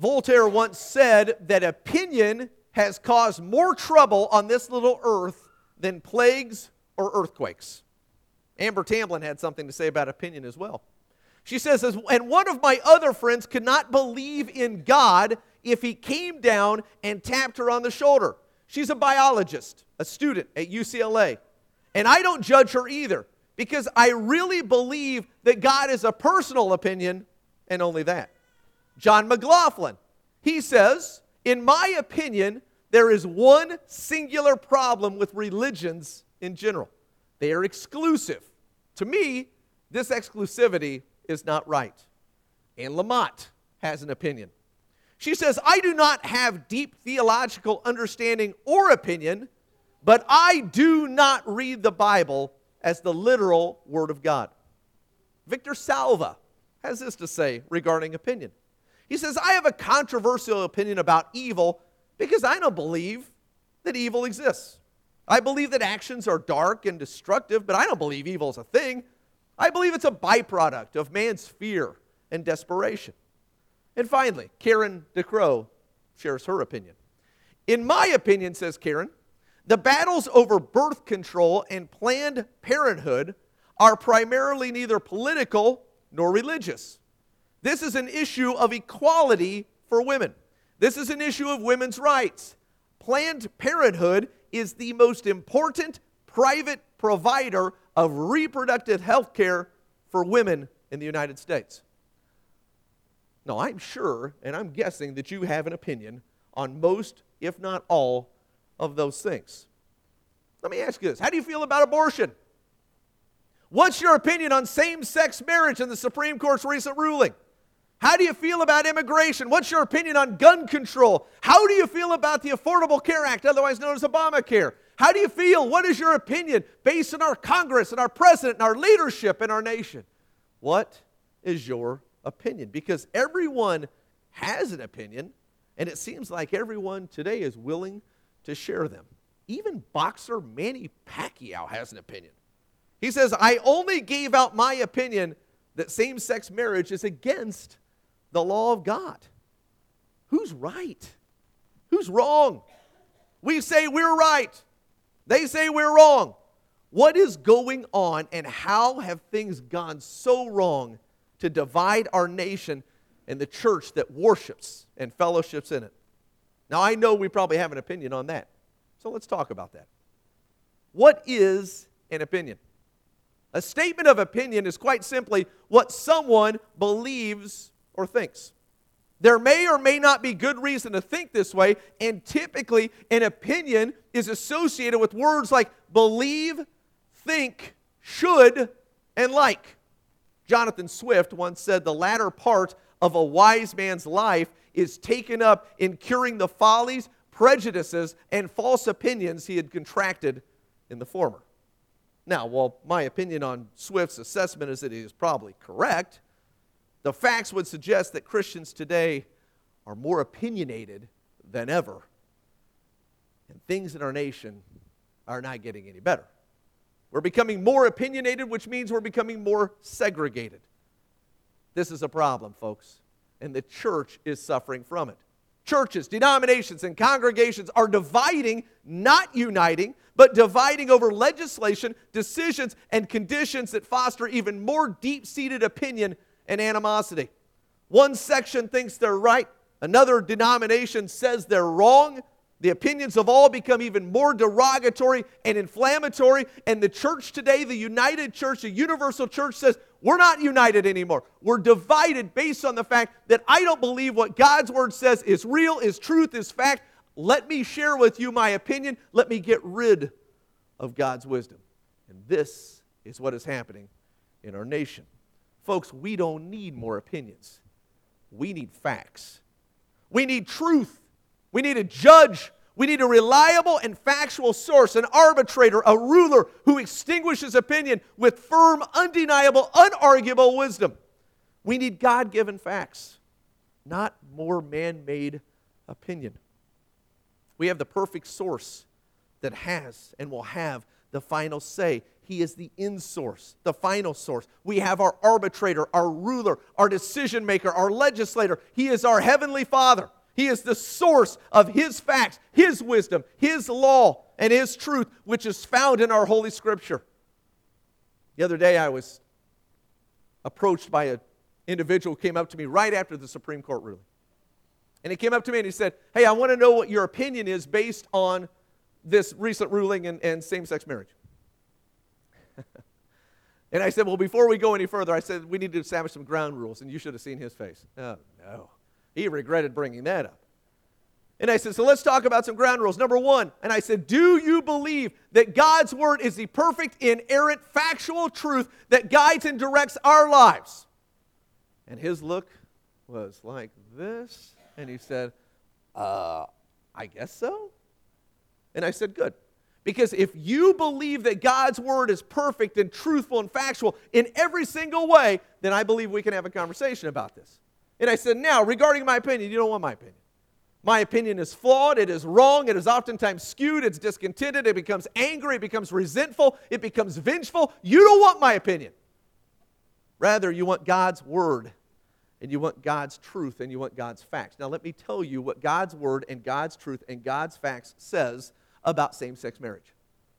Voltaire once said that opinion has caused more trouble on this little earth than plagues or earthquakes. Amber Tamblyn had something to say about opinion as well. She says, and one of my other friends could not believe in God if he came down and tapped her on the shoulder. She's a biologist, a student at UCLA. And I don't judge her either, because I really believe that God is a personal opinion, and only that. John McLaughlin, he says, in my opinion, there is one singular problem with religions in general. They are exclusive. To me, this exclusivity is not right. Anne Lamott has an opinion. She says, I do not have deep theological understanding or opinion, but I do not read the Bible as the literal Word of God. Victor Salva has this to say regarding opinion. He says, I have a controversial opinion about evil because I don't believe that evil exists. I believe that actions are dark and destructive, but I don't believe evil is a thing. I believe it's a byproduct of man's fear and desperation. And finally, Karen DeCrow shares her opinion. In my opinion, says Karen, the battles over birth control and Planned Parenthood are primarily neither political nor religious. This is an issue of equality for women. This is an issue of women's rights. Planned Parenthood is the most important private provider of reproductive health care for women in the United States. Now, I'm sure, and I'm guessing that you have an opinion on most, if not all, of those things. Let me ask you this. How do you feel about abortion? What's your opinion on same-sex marriage and the Supreme Court's recent ruling? How do you feel about immigration? What's your opinion on gun control? How do you feel about the Affordable Care Act, otherwise known as Obamacare? How do you feel? What is your opinion based on our Congress and our president and our leadership in our nation? What is your opinion? Because everyone has an opinion, and it seems like everyone today is willing to share them. Even boxer Manny Pacquiao has an opinion. He says, I only gave out my opinion that same-sex marriage is against the law of God. Who's right? Who's wrong? We say we're right. They say we're wrong. What is going on, and how have things gone so wrong to divide our nation and the church that worships and fellowships in it? Now, I know we probably have an opinion on that, so let's talk about that. What is an opinion? A statement of opinion is quite simply what someone believes or thinks. There may or may not be good reason to think this way, and typically an opinion is associated with words like believe, think, should, and like. Jonathan Swift once said the latter part of a wise man's life is taken up in curing the follies, prejudices, and false opinions he had contracted in the former. Now, while my opinion on Swift's assessment is that he is probably correct, the facts would suggest that Christians today are more opinionated than ever, and things in our nation are not getting any better. We're becoming more opinionated, which means we're becoming more segregated. This is a problem, folks, and the church is suffering from it. Churches, denominations, and congregations are dividing, not uniting, but dividing over legislation, decisions, and conditions that foster even more deep-seated opinion and animosity. One section thinks they're right, another denomination says they're wrong. The opinions of all become even more derogatory and inflammatory, and the church today, the united church, the universal church says, we're not united anymore. We're divided based on the fact that I don't believe what God's word says is real, is truth, is fact. Let me share with you my opinion. Let me get rid of God's wisdom. And this is what is happening in our nation. Folks, we don't need more opinions. We need facts. We need truth. We need a judge. We need a reliable and factual source, an arbitrator, a ruler who extinguishes opinion with firm, undeniable, unarguable wisdom. We need God-given facts, not more man-made opinion. We have the perfect source that has and will have the final say. He is the end source, the final source. We have our arbitrator, our ruler, our decision maker, our legislator. He is our heavenly Father. He is the source of His facts, His wisdom, His law, and His truth, which is found in our Holy Scripture. The other day I was approached by an individual who came up to me right after the Supreme Court ruling. And he came up to me and he said, hey, I want to know what your opinion is based on this recent ruling and same-sex marriage. And I said, well, before we go any further, I said, we need to establish some ground rules. And you should have seen his face. Oh, no. He regretted bringing that up. And I said, so let's talk about some ground rules. Number one, and I said, do you believe that God's Word is the perfect, inerrant, factual truth that guides and directs our lives? And his look was like this. And he said, I guess so. And I said, good. Because if you believe that God's Word is perfect and truthful and factual in every single way, then I believe we can have a conversation about this. And I said, now, regarding my opinion, you don't want my opinion. My opinion is flawed, it is wrong, it is oftentimes skewed, it's discontented, it becomes angry, it becomes resentful, it becomes vengeful. You don't want my opinion. Rather, you want God's Word, and you want God's truth, and you want God's facts. Now, let me tell you what God's Word and God's truth and God's facts says about same-sex marriage.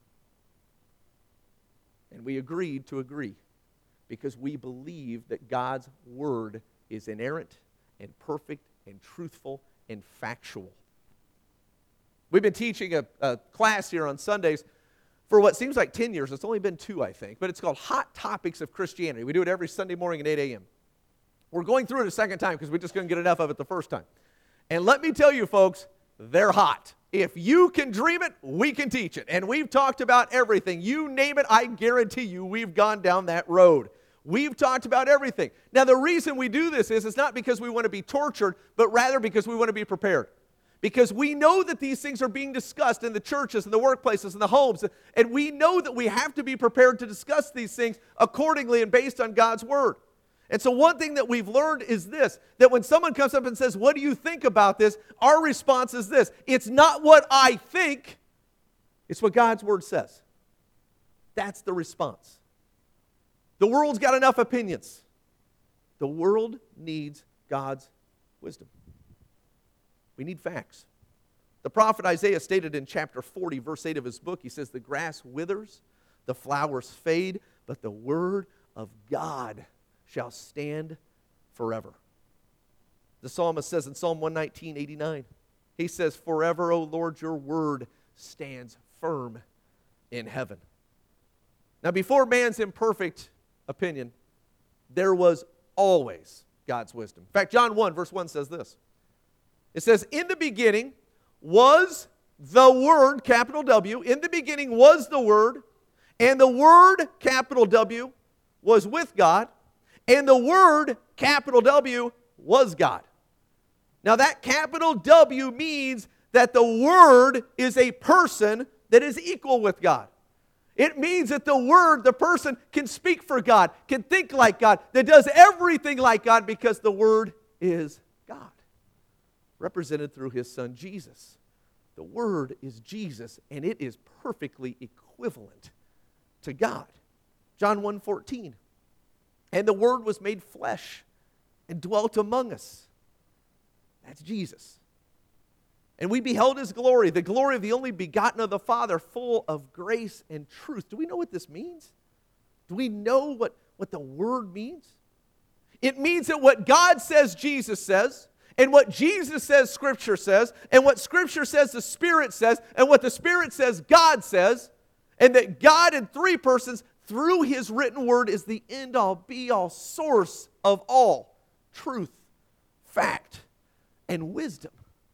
And we agreed to agree because we believe that God's Word is inerrant and perfect and truthful and factual. We've been teaching a class here on Sundays for what seems like 10 years. It's only been 2, I think, but it's called Hot Topics of Christianity. We do it every Sunday morning at 8 a.m. We're going through it a second time because we just couldn't get enough of it the first time. And let me tell you, folks, they're hot. If you can dream it, we can teach it. And we've talked about everything. You name it, I guarantee you we've gone down that road. We've talked about everything. Now, the reason we do this is it's not because we want to be tortured, but rather because we want to be prepared. Because we know that these things are being discussed in the churches and the workplaces and the homes, and we know that we have to be prepared to discuss these things accordingly and based on God's Word. And so one thing that we've learned is this, that when someone comes up and says, what do you think about this? Our response is this, it's not what I think, it's what God's Word says. That's the response. The world's got enough opinions. The world needs God's wisdom. We need facts. The prophet Isaiah stated in chapter 40, verse 8 of his book, he says, the grass withers, the flowers fade, but the word of God shall stand forever. The psalmist says in Psalm 119:89, he says, forever, O Lord, your word stands firm in heaven. Now, before man's imperfect opinion, there was always God's wisdom. In fact, John 1, verse 1 says this. It says, in the beginning was the Word, capital W. In the beginning was the Word, and the Word, capital W, was with God, and the Word, capital W, was God. Now that capital W means that the Word is a person that is equal with God. It means that the Word, the person, can speak for God, can think like God, that does everything like God because the Word is God, represented through His Son Jesus. The Word is Jesus, and it is perfectly equivalent to God. John 1:14. And the Word was made flesh and dwelt among us. That's Jesus. And we beheld His glory, the glory of the only begotten of the Father, full of grace and truth. Do we know what this means? Do we know what the Word means? It means that what God says, Jesus says, and what Jesus says, Scripture says, and what Scripture says, the Spirit says, and what the Spirit says, God says, and that God in 3 persons, through His written Word, is the end-all, be-all source of all truth, fact, and wisdom.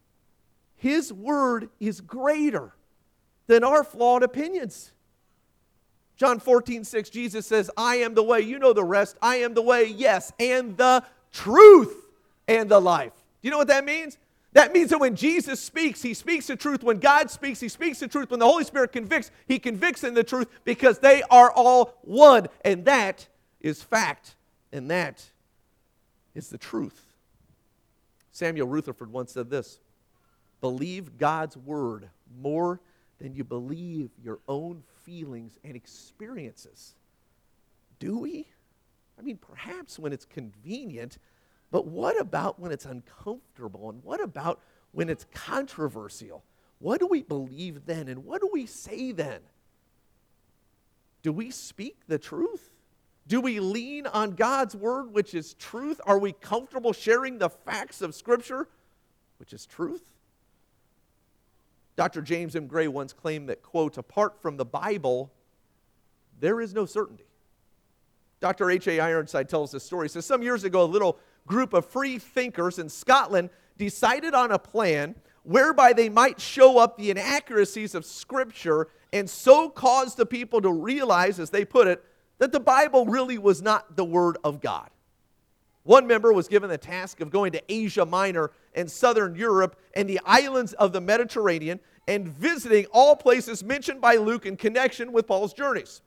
His Word is greater than our flawed opinions. John 14:6, Jesus says, I am the way. You know the rest. I am the way, yes, and the truth and the life. Do you know what that means? That means that when Jesus speaks, He speaks the truth. When God speaks, He speaks the truth. When the Holy Spirit convicts, He convicts in the truth because they are all one. And that is fact. And that is the truth. Samuel Rutherford once said this, believe God's Word more then you believe your own feelings and experiences. Do we? I mean, perhaps when it's convenient, but what about when it's uncomfortable? And what about when it's controversial? What do we believe then? And what do we say then? Do we speak the truth? Do we lean on God's word, which is truth? Are we comfortable sharing the facts of Scripture, which is truth? Dr. James M. Gray once claimed that, quote, apart from the Bible, there is no certainty. Dr. H.A. Ironside tells this story. He says, some years ago, a little group of free thinkers in Scotland decided on a plan whereby they might show up the inaccuracies of Scripture and so cause the people to realize, as they put it, that the Bible really was not the Word of God. One member was given the task of going to Asia Minor and southern Europe and the islands of the Mediterranean and visiting all places mentioned by Luke in connection with Paul's journeys.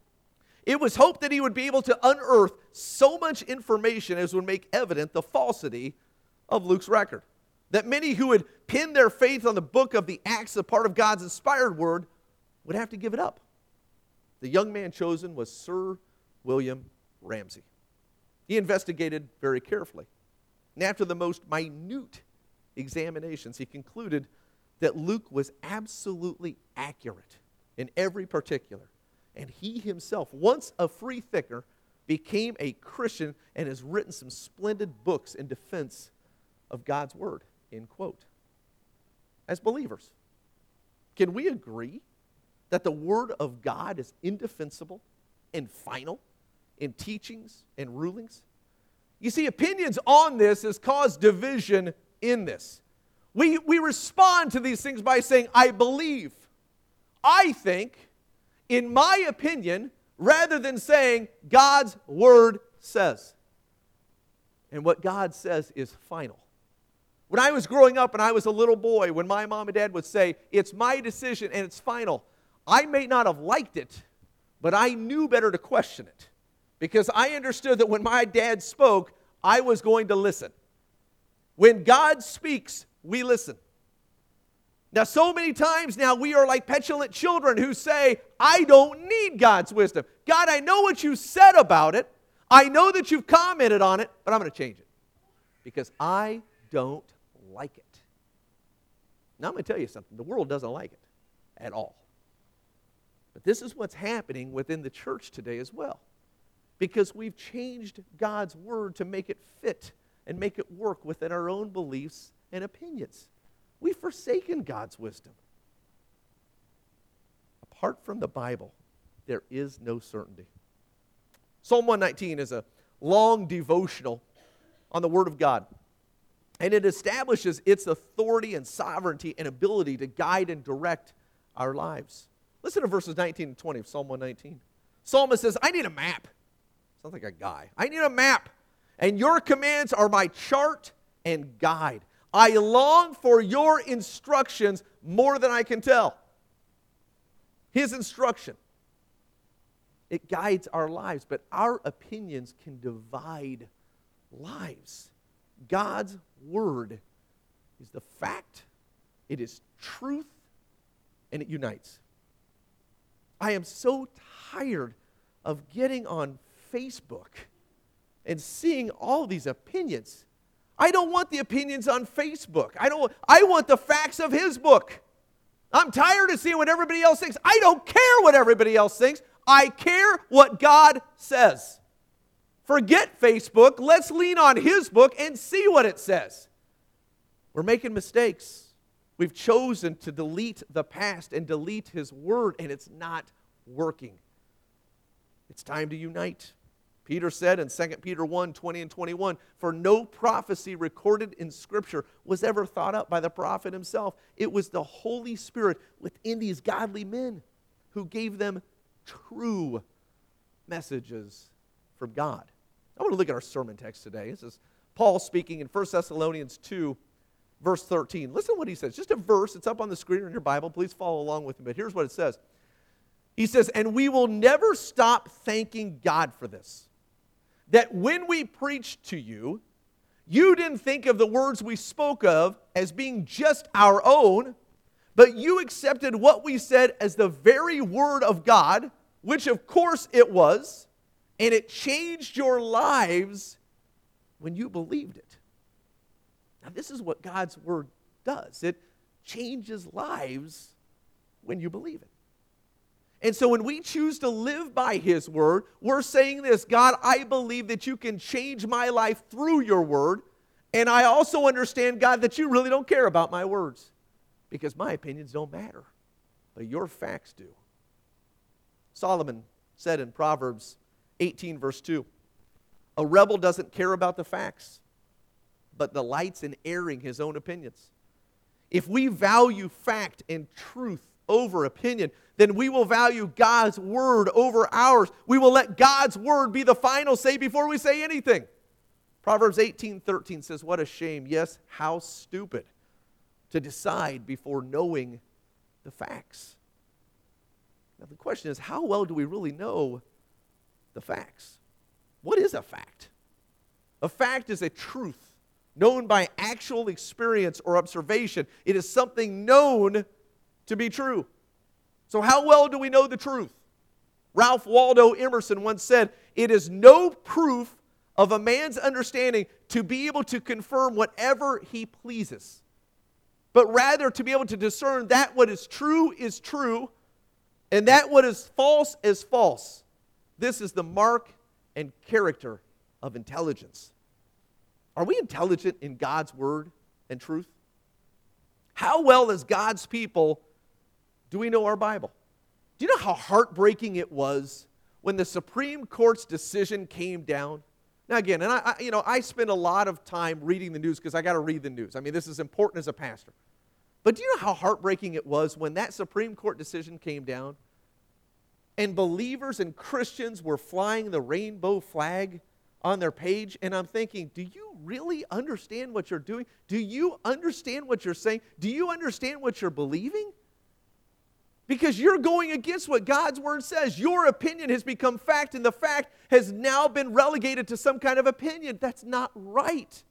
It was hoped that he would be able to unearth so much information as would make evident the falsity of Luke's record. That many who would pin their faith on the book of the Acts, a part of God's inspired word, would have to give it up. The young man chosen was Sir William Ramsay. He investigated very carefully. And after the most minute examinations, he concluded that Luke was absolutely accurate in every particular. And he himself, once a free thinker, became a Christian and has written some splendid books in defense of God's word, end quote. As believers, can we agree that the word of God is indefensible and final in teachings and rulings? You see, opinions on this has caused division in this. We respond to these things by saying, I believe, I think, in my opinion, rather than saying God's word says. And what God says is final. When I was growing up and I was a little boy, when my mom and dad would say, it's my decision and it's final, I may not have liked it, but I knew better to question it. Because I understood that when my dad spoke, I was going to listen. When God speaks, we listen. Now, so many times now we are like petulant children who say, I don't need God's wisdom. God, I know what you said about it. I know that you've commented on it, but I'm going to change it because I don't like it. Now, I'm going to tell you something. The world doesn't like it at all. But this is what's happening within the church today as well, because we've changed God's word to make it fit and make it work within our own beliefs and opinions. We've forsaken God's wisdom. Apart from the Bible, there is no certainty. Psalm 119 is a long devotional on the Word of God, and it establishes its authority and sovereignty and ability to guide and direct our lives. Listen to verses 19 and 20 of Psalm 119. Psalmist says, I need a map. Sounds like a guy. I need a map, and your commands are my chart and guide. I long for your instructions more than I can tell. His instruction, it guides our lives, but our opinions can divide lives. God's word is the fact, it is truth, and it unites. I am so tired of getting on Facebook and seeing all these opinions. I don't want the opinions on Facebook. I want the facts of his book. I'm tired of seeing what everybody else thinks. I don't care what everybody else thinks. I care what God says. Forget Facebook. Let's lean on his book and see what it says. We're making mistakes. We've chosen to delete the past and delete his word, and it's not working. It's time to unite. Peter said in 2 Peter 1, 20 and 21, for no prophecy recorded in Scripture was ever thought up by the prophet himself. It was the Holy Spirit within these godly men who gave them true messages from God. I want to look at our sermon text today. This is Paul speaking in 1 Thessalonians 2, verse 13. Listen to what he says. Just a verse. It's up on the screen in your Bible. Please follow along with me. But here's what it says. He says, and we will never stop thanking God for this, that when we preached to you, you didn't think of the words we spoke of as being just our own, but you accepted what we said as the very word of God, which of course it was, and it changed your lives when you believed it. Now, this is what God's word does. It changes lives when you believe it. And so when we choose to live by his word, we're saying this: God, I believe that you can change my life through your word, and I also understand, God, that you really don't care about my words, because my opinions don't matter, but your facts do. Solomon said in Proverbs 18, verse 2, a rebel doesn't care about the facts, but delights in airing his own opinions. If we value fact and truth over opinion, then we will value God's word over ours. We will let God's word be the final say before we say anything. Proverbs 18:13 says, what a shame, yes, how stupid, to decide before knowing the facts. Now the question is, how well do we really know the facts? What is a fact? A fact is a truth known by actual experience or observation. It is something known to be true. So how well do we know the truth? Ralph Waldo Emerson once said, it is no proof of a man's understanding to be able to confirm whatever he pleases, but rather to be able to discern that what is true, and that what is false. This is the mark and character of intelligence. Are we intelligent in God's word and truth? How well as God's people do we know our Bible? Do you know how heartbreaking it was when the Supreme Court's decision came down? Now again, and I spend a lot of time reading the news because I got to read the news. I mean, this is important as a pastor. But do you know how heartbreaking it was when that Supreme Court decision came down and believers and Christians were flying the rainbow flag on their page? And I'm thinking, do you really understand what you're doing? Do you understand what you're saying? Do you understand what you're believing? Because you're going against what God's word says. Your opinion has become fact, and the fact has now been relegated to some kind of opinion. That's not right.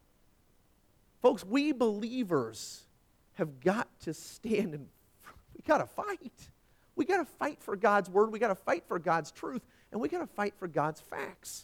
Folks, we believers have got to stand and we got to fight. We got to fight for God's word. We got to fight for God's truth, and we got to fight for God's facts.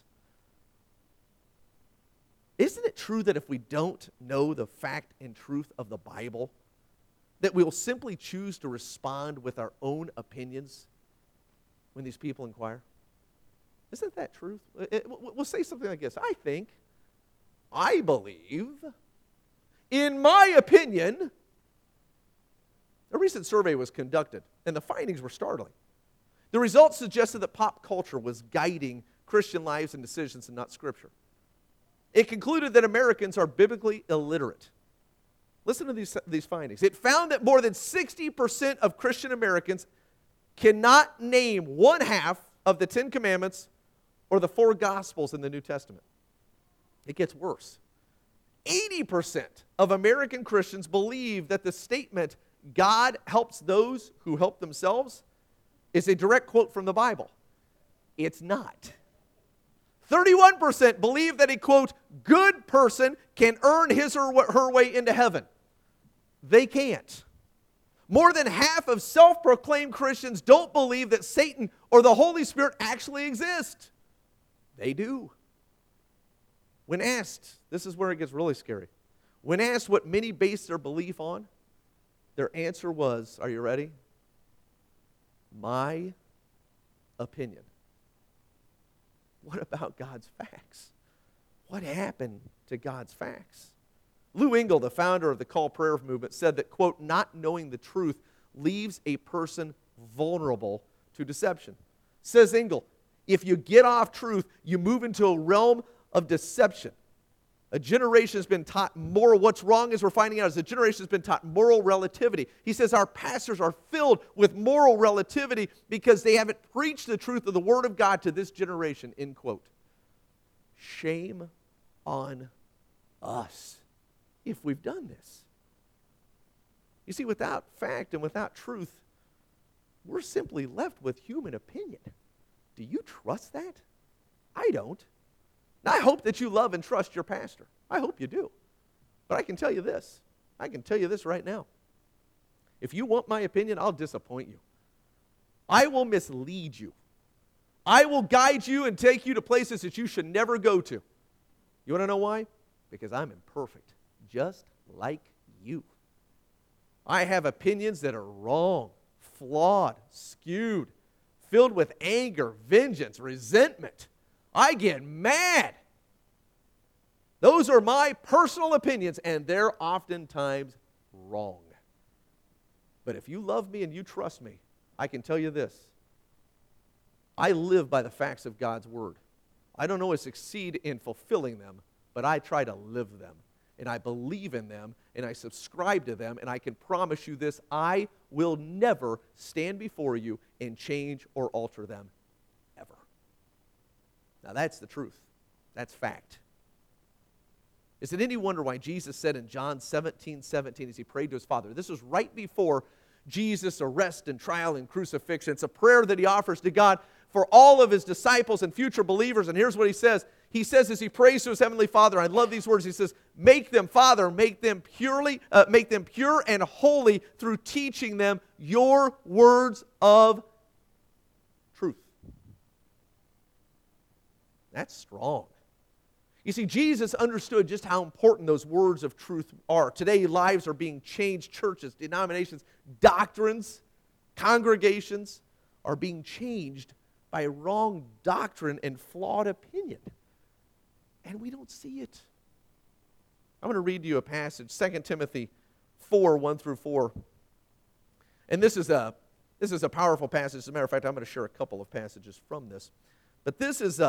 Isn't it true that if we don't know the fact and truth of the Bible, that we will simply choose to respond with our own opinions when these people inquire? Isn't that truth? We'll say something like this: I believe, in my opinion. A recent survey was conducted, and the findings were startling. The results suggested that pop culture was guiding Christian lives and decisions and not Scripture. It concluded that Americans are biblically illiterate. Listen to these findings. It found that more than 60% of Christian Americans cannot name one half of the 10 Commandments or the 4 Gospels in the New Testament. It gets worse. 80% of American Christians believe that the statement, God helps those who help themselves, is a direct quote from the Bible. It's not. 31% believe that a, quote, good person can earn his or her way into heaven. They can't. More than half of self-proclaimed Christians don't believe that Satan or the Holy Spirit actually exist. They do. When asked, this is where it gets really scary. When asked what many base their belief on, their answer was, are you ready? My opinion. What about God's facts? What happened to God's facts? Lou Engle, the founder of the Call Prayer movement, said that, quote, not knowing the truth leaves a person vulnerable to deception. Says Engle, if you get off truth, you move into a realm of deception. A generation has been taught moral. What's wrong is we're finding out is a generation has been taught moral relativity. He says our pastors are filled with moral relativity because they haven't preached the truth of the Word of God to this generation, end quote. Shame on us if we've done this. You see, without fact and without truth, we're simply left with human opinion. Do you trust that? I don't. Now, I hope that you love and trust your pastor. I hope you do. But I can tell you this. I can tell you this right now. If you want my opinion, I'll disappoint you. I will mislead you. I will guide you and take you to places that you should never go to. You want to know why? Because I'm imperfect, just like you. I have opinions that are wrong, flawed, skewed, filled with anger, vengeance, resentment. I get mad. Those are my personal opinions, and they're oftentimes wrong. But if you love me and you trust me, I can tell you this. I live by the facts of God's Word. I don't always succeed in fulfilling them, but I try to live them. And I believe in them, and I subscribe to them, and I can promise you this, I will never stand before you and change or alter them, ever. Now that's the truth. That's fact. Is it any wonder why Jesus said in John 17:17 as he prayed to his Father, this was right before Jesus' arrest and trial and crucifixion. It's a prayer that he offers to God for all of his disciples and future believers, and here's what he says. He says as he prays to his heavenly Father, I love these words, he says, make them, Father, make them pure and holy through teaching them your words of truth. That's strong. You see, Jesus understood just how important those words of truth are. Today, lives are being changed. Churches, denominations, doctrines, congregations are being changed by wrong doctrine and flawed opinion. And we don't see it. I'm going to read you a passage, 2 Timothy 4, 1 through 4. And this is a powerful passage. As a matter of fact, I'm going to share a couple of passages from this. But this is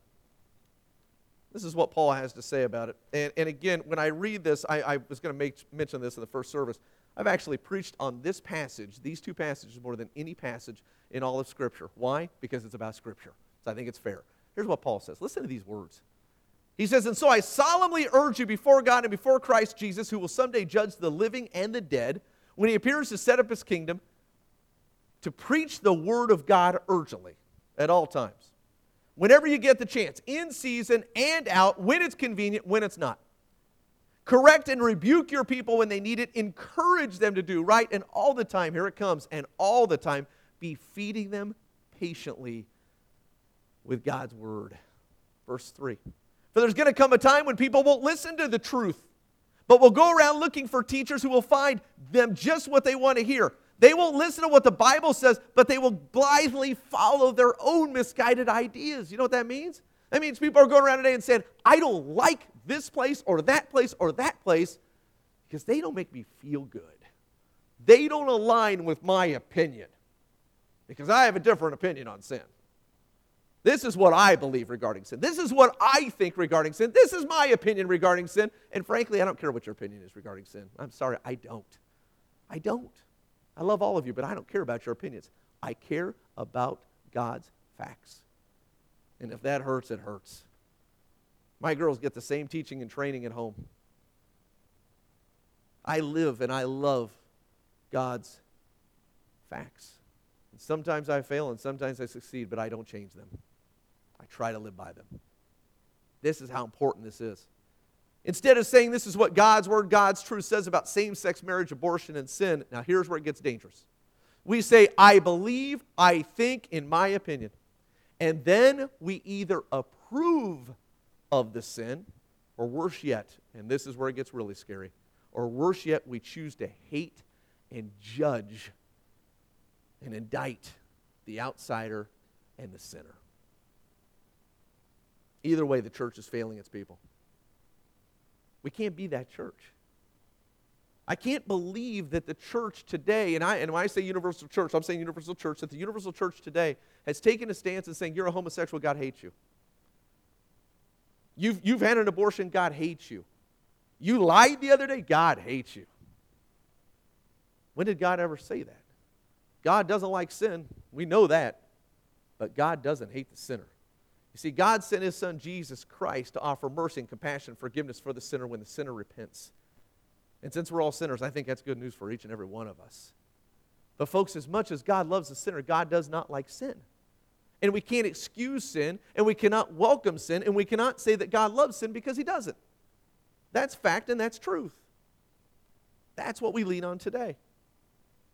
what Paul has to say about it. And again, when I read this, I was going to mention this in the first service. I've actually preached on this passage, these two passages, more than any passage in all of Scripture. Why? Because it's about Scripture. So I think it's fair. Here's what Paul says. Listen to these words. He says, and so I solemnly urge you before God and before Christ Jesus, who will someday judge the living and the dead, when he appears to set up his kingdom, to preach the word of God urgently at all times. Whenever you get the chance, in season and out, when it's convenient, when it's not. Correct and rebuke your people when they need it. Encourage them to do right. And all the time, here it comes, and all the time, be feeding them patiently with God's word. Verse 3. For there's going to come a time when people won't listen to the truth, but will go around looking for teachers who will find them just what they want to hear. They won't listen to what the Bible says, but they will blithely follow their own misguided ideas. You know what that means? That means people are going around today and saying, I don't like this place or that place because they don't make me feel good. They don't align with my opinion because I have a different opinion on sin. This is what I believe regarding sin. This is what I think regarding sin. This is my opinion regarding sin. And frankly, I don't care what your opinion is regarding sin. I'm sorry, I don't. I don't. I love all of you, but I don't care about your opinions. I care about God's facts. And if that hurts, it hurts. My girls get the same teaching and training at home. I live and I love God's facts. And sometimes I fail and sometimes I succeed, but I don't change them. I try to live by them. This is how important this is. Instead of saying this is what God's word, God's truth says about same-sex marriage, abortion, and sin, now here's where it gets dangerous. We say, I believe, I think, in my opinion. And then we either approve of the sin, or worse yet, and this is where it gets really scary, or worse yet, we choose to hate and judge and indict the outsider and the sinner. Either way, the church is failing its people. We can't be that church. I can't believe that the church today, and when I say universal church, I'm saying universal church, that the universal church today has taken a stance and saying, you're a homosexual, God hates you. You've had an abortion, God hates you. You lied the other day, God hates you. When did God ever say that? God doesn't like sin. We know that. But God doesn't hate the sinner. You see, God sent His Son, Jesus Christ, to offer mercy and compassion and forgiveness for the sinner when the sinner repents. And since we're all sinners, I think that's good news for each and every one of us. But folks, as much as God loves the sinner, God does not like sin. And we can't excuse sin, and we cannot welcome sin, and we cannot say that God loves sin because He doesn't. That's fact and that's truth. That's what we lean on today.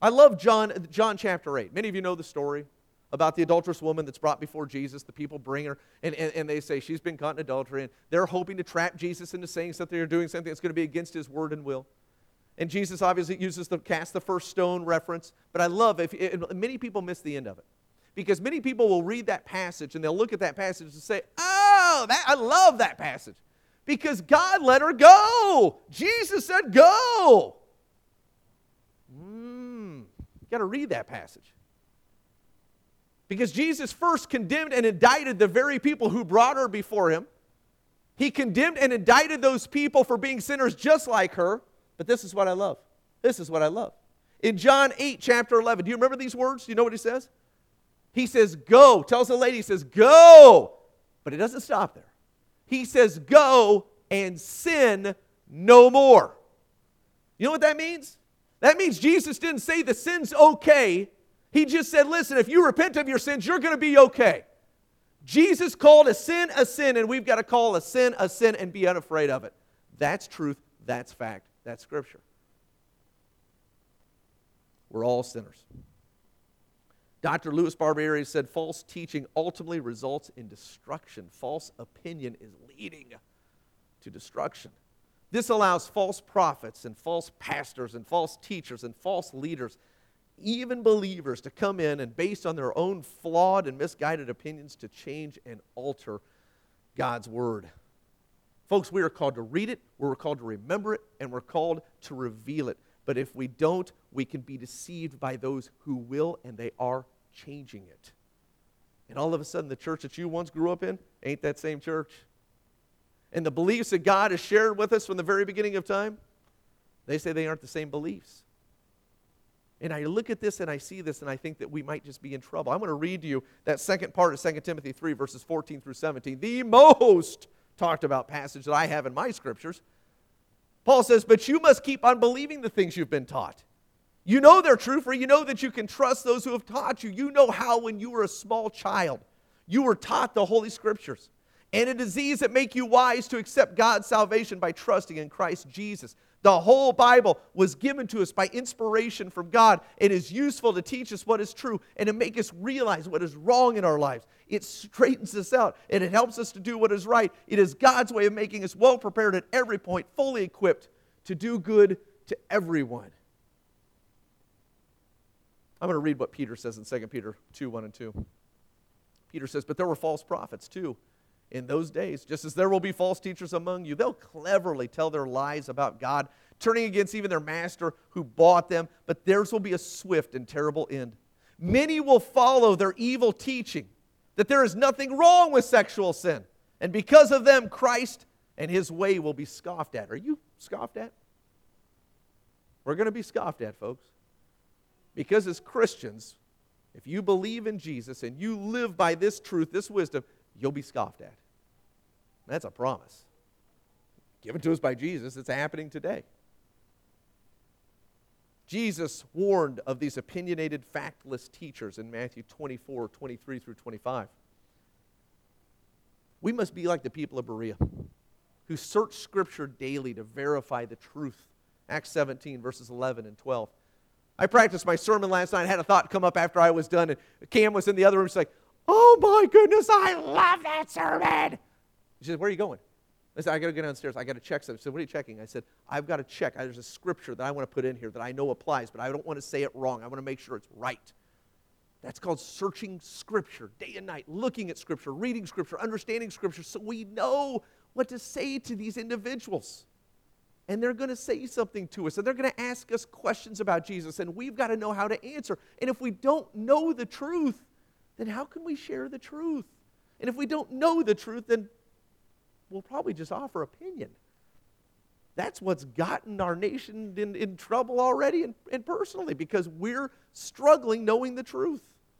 I love John chapter 8. Many of you know the story about the adulterous woman that's brought before Jesus. The people bring her, and they say she's been caught in adultery, and they're hoping to trap Jesus into saying something or doing something that's going to be against his word and will. And Jesus obviously uses the cast the first stone reference, but I love many people miss the end of it. Because many people will read that passage, and they'll look at that passage and say, oh, I love that passage. Because God let her go. Jesus said go. You got to read that passage. Because Jesus first condemned and indicted the very people who brought her before him. He condemned and indicted those people for being sinners just like her. But this is what I love. This is what I love. In John 8, chapter 11, do you remember these words? Do you know what he says? He says, go. Tells the lady, he says, go. But it doesn't stop there. He says, go and sin no more. You know what that means? That means Jesus didn't say the sin's okay. He just said, listen, if you repent of your sins, you're going to be okay. Jesus called a sin, and we've got to call a sin and be unafraid of it. That's truth. That's fact. That's Scripture. We're all sinners. Dr. Louis Barbieri said, false teaching ultimately results in destruction. False opinion is leading to destruction. This allows false prophets and false pastors and false teachers and false leaders, even believers, to come in and based on their own flawed and misguided opinions to change and alter God's Word. Folks, we are called to read it, we're called to remember it, and we're called to reveal it. But if we don't, we can be deceived by those who will, and they are changing it. And all of a sudden, the church that you once grew up in ain't that same church. And the beliefs that God has shared with us from the very beginning of time, they say they aren't the same beliefs. And I look at this and I see this and I think that we might just be in trouble. I'm going to read to you that second part of 2 Timothy 3, verses 14 through 17, the most talked about passage that I have in my scriptures. Paul says, but you must keep on believing the things you've been taught. You know they're true, for you know that you can trust those who have taught you. You know how when you were a small child, you were taught the Holy Scriptures. And it is these that make you wise to accept God's salvation by trusting in Christ Jesus. The whole Bible was given to us by inspiration from God. It is useful to teach us what is true and to make us realize what is wrong in our lives. It straightens us out and it helps us to do what is right. It is God's way of making us well prepared at every point, fully equipped to do good to everyone. I'm going to read what Peter says in 2 Peter 2, 1 and 2. Peter says, but there were false prophets too in those days, just as there will be false teachers among you. They'll cleverly tell their lies about God, turning against even their master who bought them, but theirs will be a swift and terrible end. Many will follow their evil teaching that there is nothing wrong with sexual sin, and because of them, Christ and his way will be scoffed at. Are you scoffed at? We're going to be scoffed at, folks. Because as Christians, if you believe in Jesus and you live by this truth, this wisdom, you'll be scoffed at. That's a promise. Given to us by Jesus, it's happening today. Jesus warned of these opinionated, factless teachers in Matthew 24, 23 through 25. We must be like the people of Berea, who search Scripture daily to verify the truth. Acts 17, verses 11 and 12. I practiced my sermon last night. I had a thought come up after I was done, and Cam was in the other room. She's like, oh my goodness, I love that sermon. She said, where are you going? I said, I got to go downstairs. I got to check something. She said, what are you checking? I said, I've got to check. There's a scripture that I want to put in here that I know applies, but I don't want to say it wrong. I want to make sure it's right. That's called searching Scripture day and night, looking at Scripture, reading Scripture, understanding Scripture, so we know what to say to these individuals. And they're going to say something to us, and they're going to ask us questions about Jesus, and we've got to know how to answer. And if we don't know the truth, then how can we share the truth? And if we don't know the truth, then we'll probably just offer opinion. That's what's gotten our nation in trouble already and personally, because we're struggling knowing the truth.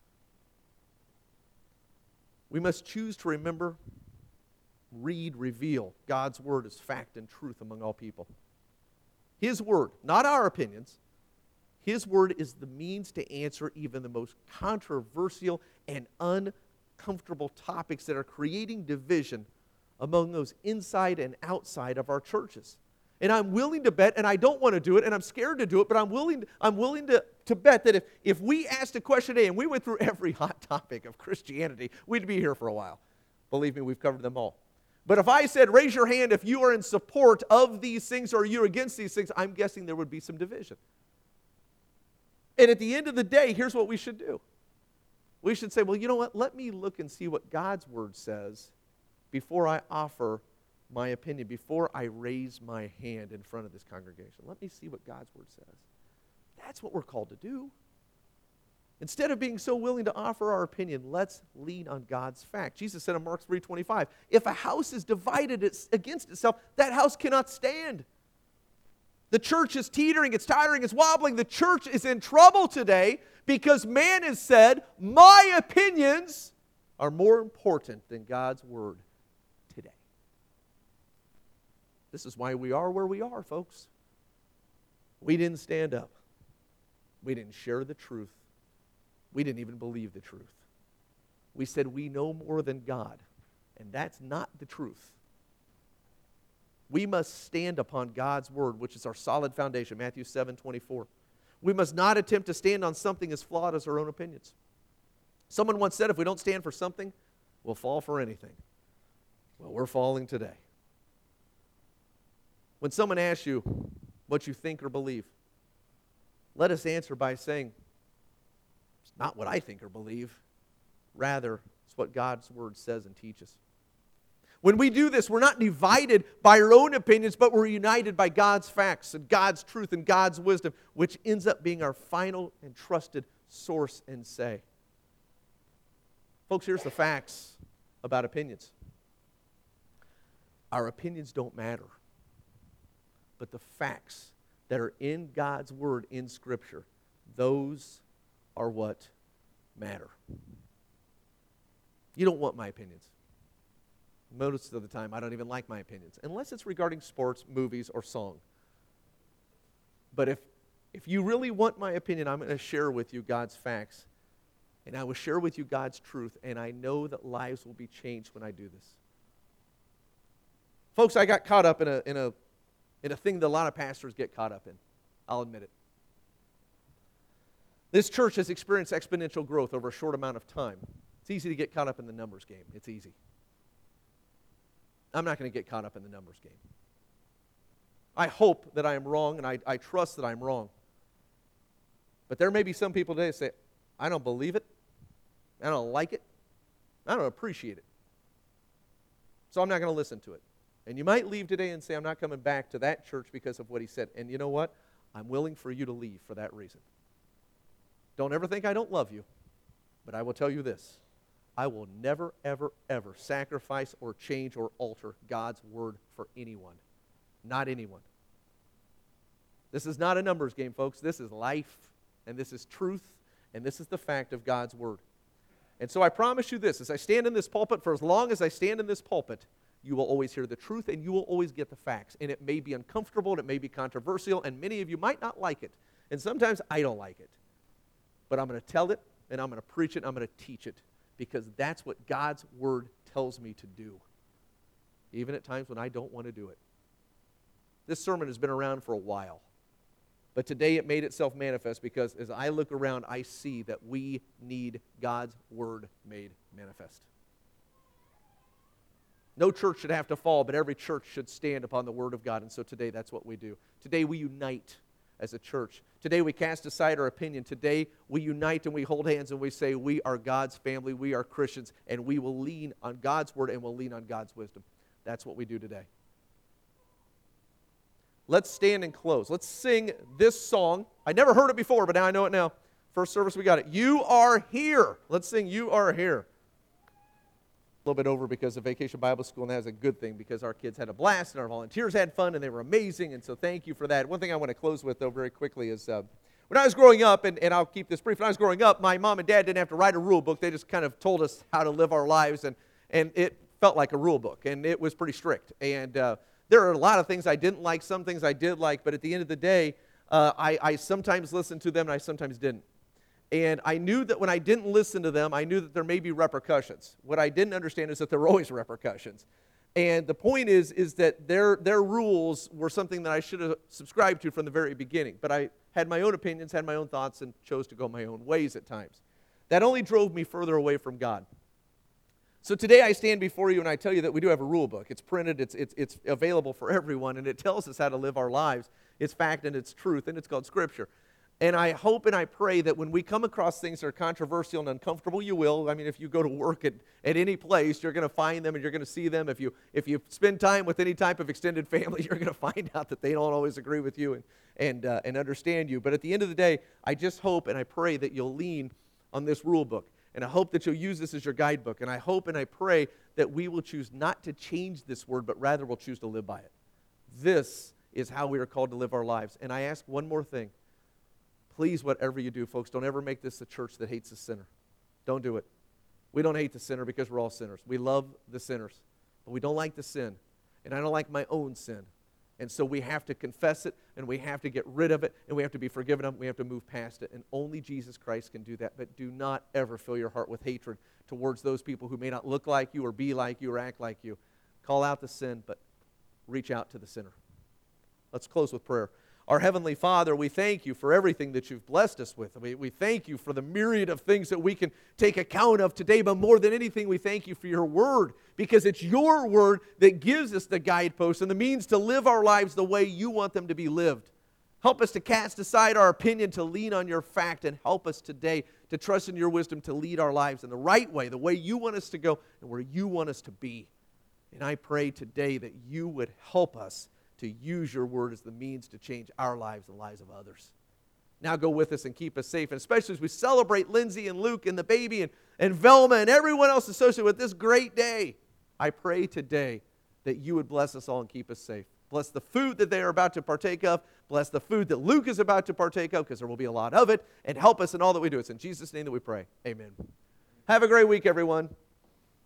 We must choose to remember, read, reveal God's Word as fact and truth among all people. His Word, not our opinions. His Word is the means to answer even the most controversial and uncomfortable topics that are creating division among those inside and outside of our churches. And I'm willing to bet, and I don't want to do it, and I'm scared to do it, but I'm willing to bet that if we asked a question today and we went through every hot topic of Christianity, we'd be here for a while. Believe me, we've covered them all. But if I said, raise your hand if you are in support of these things or you're against these things, I'm guessing there would be some division. And at the end of the day, here's what we should do. We should say, well, you know what? Let me look and see what God's Word says before I offer my opinion, before I raise my hand in front of this congregation. Let me see what God's Word says. That's what we're called to do. Instead of being so willing to offer our opinion, let's lean on God's fact. Jesus said in Mark 3:25, if a house is divided against itself, that house cannot stand. The church is teetering, it's tottering, it's wobbling. The church is in trouble today because man has said, my opinions are more important than God's Word today. This is why we are where we are, folks. We didn't stand up. We didn't share the truth. We didn't even believe the truth. We said we know more than God, and that's not the truth. We must stand upon God's Word, which is our solid foundation, Matthew 7:24. We must not attempt to stand on something as flawed as our own opinions. Someone once said, if we don't stand for something, we'll fall for anything. Well, we're falling today. When someone asks you what you think or believe, let us answer by saying, it's not what I think or believe. Rather, it's what God's Word says and teaches. When we do this, we're not divided by our own opinions, but we're united by God's facts and God's truth and God's wisdom, which ends up being our final and trusted source and say. Folks, here's the facts about opinions. Our opinions don't matter, but the facts that are in God's Word in Scripture, those are what matter. You don't want my opinions. Most of the time, I don't even like my opinions, unless it's regarding sports, movies, or song. But if you really want my opinion, I'm going to share with you God's facts, and I will share with you God's truth, and I know that lives will be changed when I do this. Folks, I got caught up in a thing that a lot of pastors get caught up in. I'll admit it. This church has experienced exponential growth over a short amount of time. It's easy to get caught up in the numbers game. It's easy. I'm not going to get caught up in the numbers game. I hope that I am wrong, and I trust that I'm wrong. But there may be some people today that say, I don't believe it, I don't like it, I don't appreciate it. So I'm not going to listen to it. And you might leave today and say, I'm not coming back to that church because of what he said. And you know what? I'm willing for you to leave for that reason. Don't ever think I don't love you, but I will tell you this. I will never, ever, ever sacrifice or change or alter God's Word for anyone. Not anyone. This is not a numbers game, folks. This is life, and this is truth, and this is the fact of God's Word. And so I promise you this, as I stand in this pulpit, for as long as I stand in this pulpit, you will always hear the truth, and you will always get the facts. And it may be uncomfortable, and it may be controversial, and many of you might not like it. And sometimes I don't like it. But I'm going to tell it, and I'm going to preach it, and I'm going to teach it. Because that's what God's Word tells me to do, even at times when I don't want to do it. This sermon has been around for a while, but today it made itself manifest because as I look around, I see that we need God's Word made manifest. No church should have to fall, but every church should stand upon the Word of God, and so today that's what we do. Today we unite as a church. Today we cast aside our opinion. Today we unite and we hold hands and we say we are God's family, we are Christians, and we will lean on God's Word and we'll lean on God's wisdom. That's what we do today. Let's stand and close. Let's sing this song. I never heard it before, but now I know it now. First service we got it. You are here. Let's sing You Are Here. A little bit over because of Vacation Bible School, and that is a good thing because our kids had a blast and our volunteers had fun and they were amazing, and so thank you for that. One thing I want to close with, though, very quickly is when I was growing up, and I'll keep this brief, when I was growing up, my mom and dad didn't have to write a rule book. They just kind of told us how to live our lives, and it felt like a rule book, and it was pretty strict. And there are a lot of things I didn't like, some things I did like, but at the end of the day, I sometimes listened to them and I sometimes didn't. And I knew that when I didn't listen to them, I knew that there may be repercussions. What I didn't understand is that there were always repercussions. And the point is that their rules were something that I should have subscribed to from the very beginning. But I had my own opinions, had my own thoughts, and chose to go my own ways at times. That only drove me further away from God. So today I stand before you and I tell you that we do have a rule book. It's printed, it's available for everyone, and it tells us how to live our lives. It's fact and it's truth, and it's called Scripture. And I hope and I pray that when we come across things that are controversial and uncomfortable, you will. I mean, if you go to work at any place, you're going to find them and you're going to see them. If you spend time with any type of extended family, you're going to find out that they don't always agree with you and understand you. But at the end of the day, I just hope and I pray that you'll lean on this rule book. And I hope that you'll use this as your guidebook. And I hope and I pray that we will choose not to change this word, but rather we'll choose to live by it. This is how we are called to live our lives. And I ask one more thing. Please, whatever you do, folks, don't ever make this a church that hates the sinner. Don't do it. We don't hate the sinner because we're all sinners. We love the sinners, but we don't like the sin. And I don't like my own sin. And so we have to confess it, and we have to get rid of it, and we have to be forgiven of it, we have to move past it. And only Jesus Christ can do that. But do not ever fill your heart with hatred towards those people who may not look like you or be like you or act like you. Call out the sin, but reach out to the sinner. Let's close with prayer. Our Heavenly Father, we thank you for everything that you've blessed us with. We thank you for the myriad of things that we can take account of today, but more than anything, we thank you for your word, because it's your word that gives us the guideposts and the means to live our lives the way you want them to be lived. Help us to cast aside our opinion, to lean on your fact, and help us today to trust in your wisdom to lead our lives in the right way, the way you want us to go and where you want us to be. And I pray today that you would help us to use your word as the means to change our lives and the lives of others. Now go with us and keep us safe, and especially as we celebrate Lindsay and Luke and the baby and Velma and everyone else associated with this great day. I pray today that you would bless us all and keep us safe. Bless the food that they are about to partake of. Bless the food that Luke is about to partake of, because there will be a lot of it, and help us in all that we do. It's in Jesus' name that we pray. Amen. Have a great week, everyone.